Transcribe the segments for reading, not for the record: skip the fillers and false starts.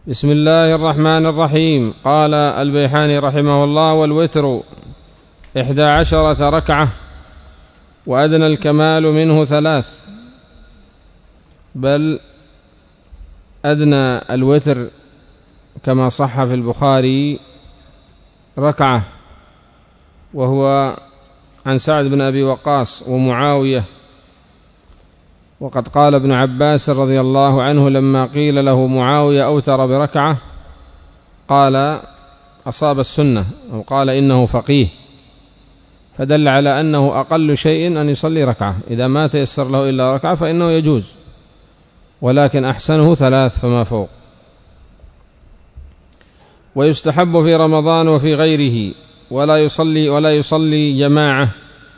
بسم الله الرحمن الرحيم. قال البيحاني رحمه الله: والوتر 11 ركعة، وأدنى الكمال منه 3، بل أدنى الوتر كما صح في البخاري 1، وهو عن سعد بن أبي وقاص ومعاوية. وقد قال ابن عباس رضي الله عنه لما قيل له معاوية أوتر ب1، قال: أصاب السنة، أو قال إنه فقيه، فدل على أنه أقل شيء أن يصلي 1، إذا ما تيسر له إلا 1 فإنه يجوز، ولكن أحسنه 3 فما فوق. ويستحب في رمضان وفي غيره، ولا يصلي جماعة.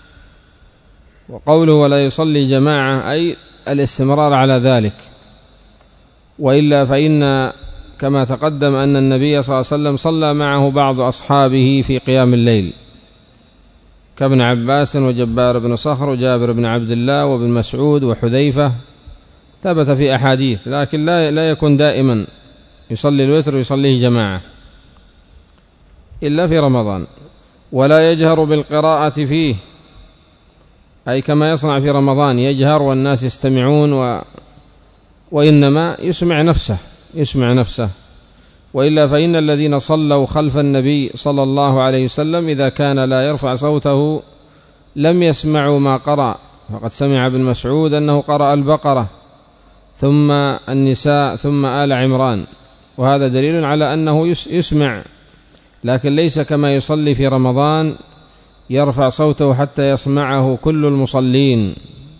وقوله ولا يصلي جماعة أي الاستمرار على ذلك، وإلا فإن كما تقدم أن النبي صلى الله عليه وسلم صلى معه بعض أصحابه في قيام الليل، كابن عباس وجبار بن صخر وجابر بن عبد الله وابن مسعود وحذيفة، ثبت في أحاديث، لكن لا يكون دائما يصلي الوتر ويصليه جماعة إلا في رمضان. ولا يجهر بالقراءة فيه، أي كما يصنع في رمضان يجهر والناس يستمعون، وإنما يسمع نفسه. وإلا فإن الذين صلوا خلف النبي صلى الله عليه وسلم إذا كان لا يرفع صوته لم يسمعوا ما قرأ، فقد سمع ابن مسعود أنه قرأ البقرة ثم النساء ثم آل عمران، وهذا دليل على أنه يسمع، لكن ليس كما يصلي في رمضان يرفع صوته حتى يسمعه كل المصلين.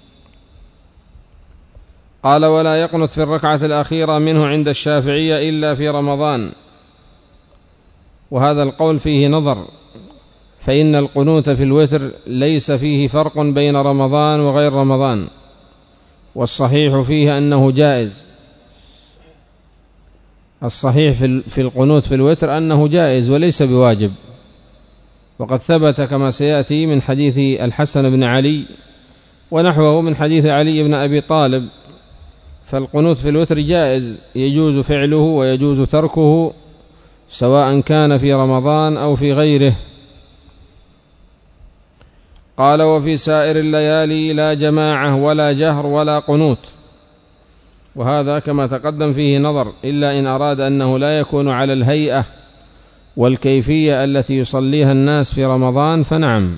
قال: ولا يقنت في الركعة الأخيرة منه عند الشافعية إلا في رمضان. وهذا القول فيه نظر، فإن القنوت في الوتر ليس فيه فرق بين رمضان وغير رمضان، والصحيح فيه أنه جائز. الصحيح في القنوت في الوتر أنه جائز وليس بواجب، وقد ثبت كما سيأتي من حديث الحسن بن علي ونحوه من حديث علي بن أبي طالب. فالقنوت في الوتر جائز، يجوز فعله ويجوز تركه سواء كان في رمضان أو في غيره. قال: وفي سائر الليالي لا جماعة ولا جهر ولا قنوت. وهذا كما تقدم فيه نظر، إلا إن أراد أنه لا يكون على الهيئة والكيفية التي يصليها الناس في رمضان فنعم.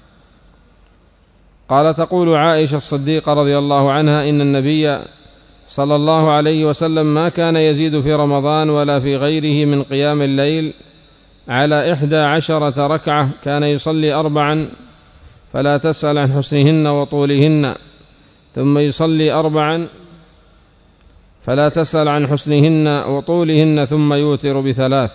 قال: تقول عائشة الصديقة رضي الله عنها: إن النبي صلى الله عليه وسلم ما كان يزيد في رمضان ولا في غيره من قيام الليل على 11 ركعة، كان يصلي 4 فلا تسأل عن حسنهن وطولهن، ثم يصلي 4 فلا تسأل عن حسنهن وطولهن، ثم يوتر ب3.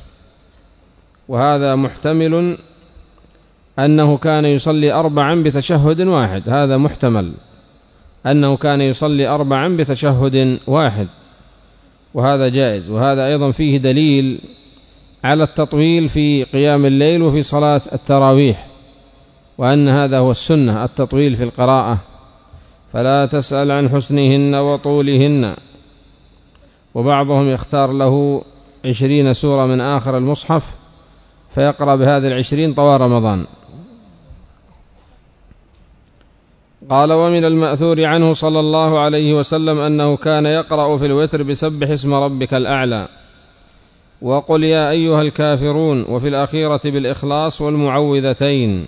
وهذا محتمل أنه كان يصلي 4 بتشهد واحد، هذا محتمل أنه كان يصلي 4 بتشهد واحد، وهذا جائز. وهذا أيضا فيه دليل على التطويل في قيام الليل وفي صلاة التراويح، وأن هذا هو السنة، التطويل في القراءة، فلا تسأل عن حسنهن وطولهن. وبعضهم يختار له 20 سورة من آخر المصحف فيقرأ بهذه 20 طوال رمضان. قال: ومن المأثور عنه صلى الله عليه وسلم أنه كان يقرأ في الوتر بسبح اسم ربك الأعلى وقل يا أيها الكافرون، وفي الأخيرة بالإخلاص والمعوذتين.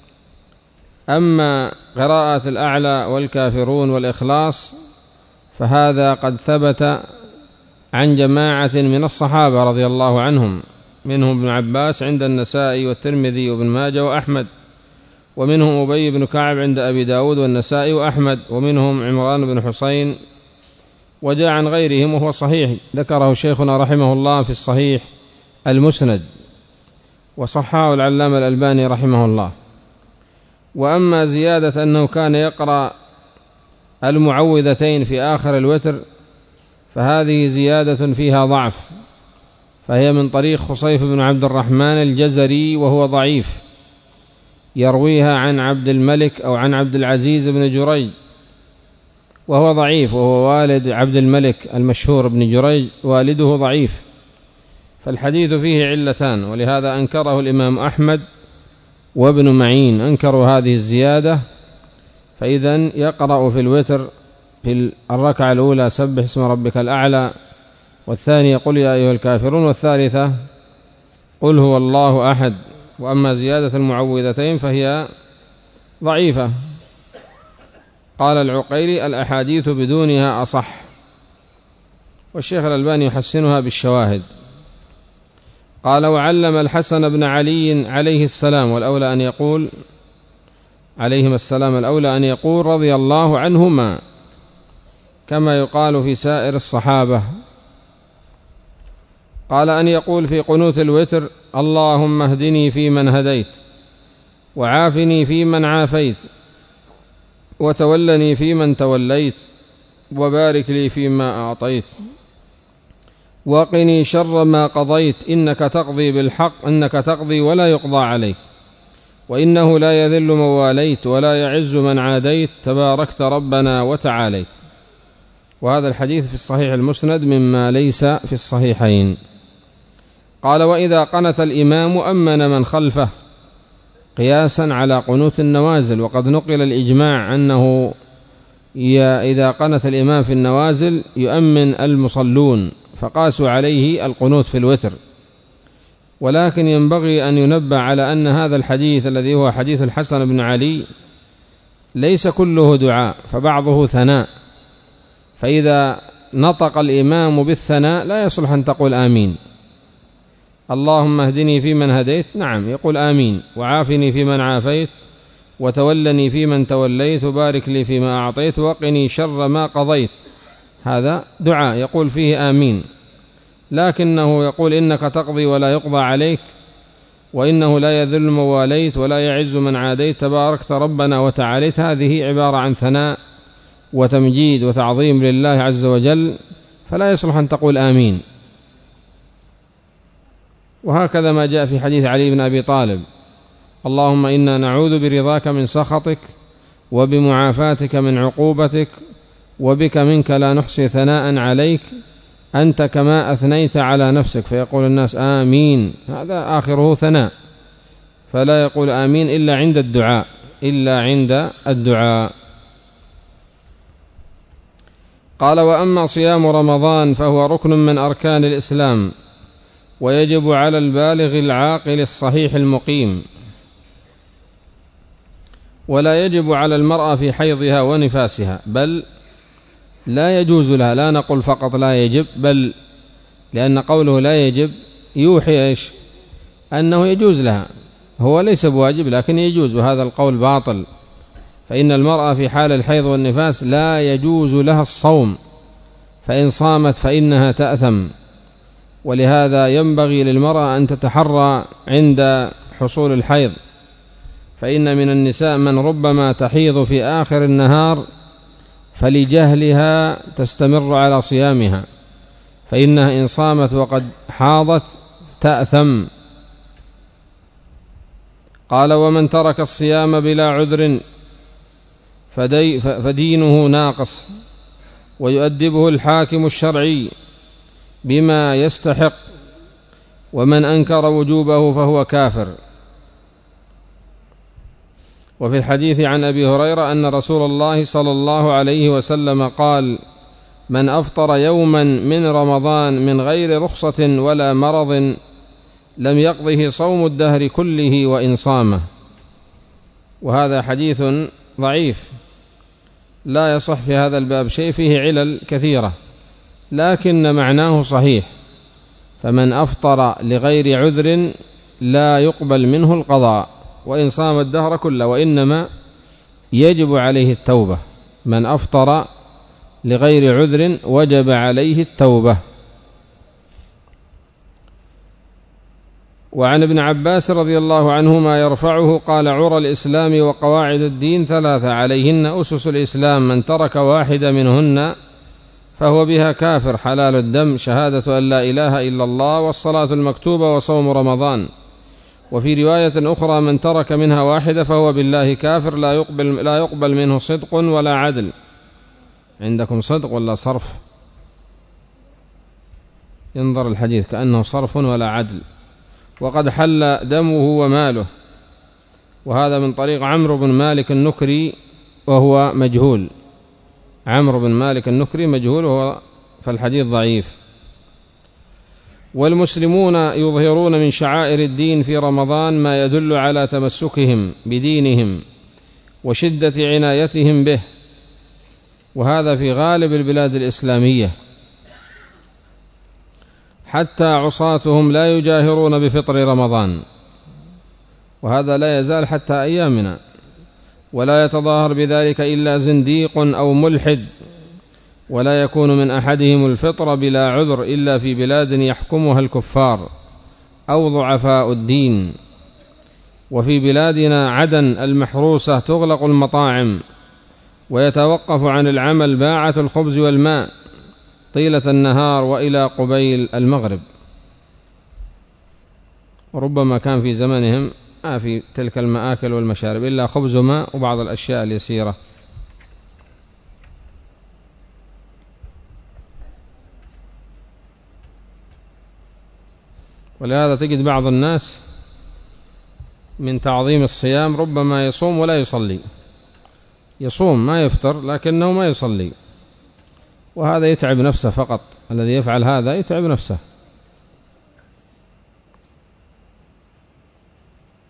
أما قراءة الأعلى والكافرون والإخلاص فهذا قد ثبت عن جماعة من الصحابة رضي الله عنهم، منهم ابن عباس عند النسائي والترمذي وابن ماجه وأحمد، ومنهم أبي بن كعب عند أبي داود والنسائي وأحمد، ومنهم عمران بن حسين، وجاء عن غيرهم وهو صحيح، ذكره شيخنا رحمه الله في الصحيح المسند، وصححه العلامة الألباني رحمه الله. وأما زيادة أنه كان يقرأ المعوذتين في آخر الوتر فهذه زيادة فيها ضعف، فهي من طريق خصيف بن عبد الرحمن الجزري وهو ضعيف، يرويها عن عبد الملك أو عن عبد العزيز بن جريج، وهو ضعيف، وهو والد عبد الملك المشهور بن جريج، والده ضعيف، فالحديث فيه علتان، ولهذا أنكره الإمام أحمد وابن معين، أنكروا هذه الزيادة. فإذن يقرأ في الوتر في الركعة الأولى سبح اسم ربك الأعلى، والثانية قل يا أيها الكافرون، والثالثة قل هو الله أحد. وأما زيادة المعوذتين فهي ضعيفة. قال العقيلي الأحاديث بدونها أصح، والشيخ الألباني يحسنها بالشواهد. قال وعلم الحسن بن علي عليه السلام، والأولى أن يقول عليهما السلام، الأولى أن يقول رضي الله عنهما، كما يقال في سائر الصحابة. قال أن يقول في قنوت الوتر اللهم اهدني فيمن هديت، وعافني فيمن عافيت، وتولني فيمن توليت، وبارك لي فيما أعطيت، وقني شر ما قضيت، إنك تقضي بالحق، إنك تقضي ولا يقضى عليك، وإنه لا يذل من واليت ولا يعز من عاديت، تباركت ربنا وتعاليت. وهذا الحديث في الصحيح المسند مما ليس في الصحيحين. قال وإذا قنت الإمام أمن من خلفه، قياسا على قنوت النوازل، وقد نقل الإجماع أنه إذا قنت الإمام في النوازل يؤمن المصلون، فقاسوا عليه القنوت في الوتر. ولكن ينبغي أن ينبه على أن هذا الحديث الذي هو حديث الحسن بن علي ليس كله دعاء، فبعضه ثناء، فإذا نطق الإمام بالثناء لا يصلح أن تقول آمين. اللهم اهدني فيمن هديت، نعم يقول آمين، وعافني فيمن عافيت، وتولني فيمن توليت، وبارك لي فيما أعطيت، وقني شر ما قضيت، هذا دعاء يقول فيه آمين. لكنه يقول إنك تقضي ولا يقضى عليك، وإنه لا يذل من واليت ولا يعز من عاديت، تباركت ربنا وتعاليت، هذه عبارة عن ثناء وتمجيد وتعظيم لله عز وجل، فلا يصلح أن تقول آمين. وهكذا ما جاء في حديث علي بن أبي طالب اللهم إنا نعوذ برضاك من سخطك، وبمعافاتك من عقوبتك، وبك منك لا نحصي ثناء عليك، أنت كما أثنيت على نفسك، فيقول الناس آمين، هذا آخره ثناء، فلا يقول آمين إلا عند الدعاء، إلا عند الدعاء. قال وأما صيام رمضان فهو ركن من أركان الإسلام، ويجب على البالغ العاقل الصحيح المقيم، ولا يجب على المرأة في حيضها ونفاسها، بل لا يجوز لها، لا نقول فقط لا يجب، بل لأن قوله لا يجب يوحي إيش؟ أنه يجوز لها، هو ليس بواجب لكن يجوز، وهذا القول باطل. فإن المرأة في حال الحيض والنفاس لا يجوز لها الصوم، فإن صامت فإنها تأثم. ولهذا ينبغي للمرأة أن تتحرى عند حصول الحيض، فإن من النساء من ربما تحيض في آخر النهار فلجهلها تستمر على صيامها، فإنها إن صامت وقد حاضت تأثم. قال ومن ترك الصيام بلا عذر فدينه ناقص، ويؤدبه الحاكم الشرعي بما يستحق، ومن أنكر وجوبه فهو كافر. وفي الحديث عن أبي هريرة أن رسول الله صلى الله عليه وسلم قال من أفطر يوما من رمضان من غير رخصة ولا مرض لم يقضه صوم الدهر كله وإن صامه. وهذا حديث ضعيف لا يصح في هذا الباب شيء، فيه علل كثيرة، لكن معناه صحيح. فمن أفطر لغير عذر لا يقبل منه القضاء وإن صام الدهر كله، وإنما يجب عليه التوبة. من أفطر لغير عذر وجب عليه التوبة. وعن ابن عباس رضي الله عنهما يرفعه قال عرى الإسلام وقواعد الدين ثلاثة عليهن أسس الإسلام، من ترك واحدة منهن فهو بها كافر، حلال الدم، شهادة أن لا إله إلا الله، والصلاة المكتوبة، وصوم رمضان. وفي رواية أخرى من ترك منها واحدة فهو بالله كافر، لا يقبل منه صدق ولا عدل. عندكم صدق ولا صرف؟ ينظر الحديث كأنه صرف ولا عدل. وقد حل دمه وماله، وهذا من طريق عمرو بن مالك النكري وهو مجهول. عمرو بن مالك النكري مجهول وهو فالحديث ضعيف. والمسلمون يظهرون من شعائر الدين في رمضان ما يدل على تمسكهم بدينهم وشدة عنايتهم به، وهذا في غالب البلاد الإسلامية، حتى عصاتهم لا يجاهرون بفطر رمضان، وهذا لا يزال حتى أيامنا، ولا يتظاهر بذلك إلا زنديق أو ملحد، ولا يكون من أحدهم الفطر بلا عذر إلا في بلاد يحكمها الكفار أو ضعفاء الدين. وفي بلادنا عدن المحروسة تغلق المطاعم ويتوقف عن العمل باعة الخبز والماء طيلة النهار وإلى قبيل المغرب. وربما كان في زمنهم ما في تلك المآكل والمشارب إلا خبز وماء وبعض الأشياء اليسيرة. ولهذا تجد بعض الناس من تعظيم الصيام ربما يصوم ولا يصلي، يصوم ما يفطر لكنه ما يصلي، وهذا يتعب نفسه فقط. الذي يفعل هذا يتعب نفسه.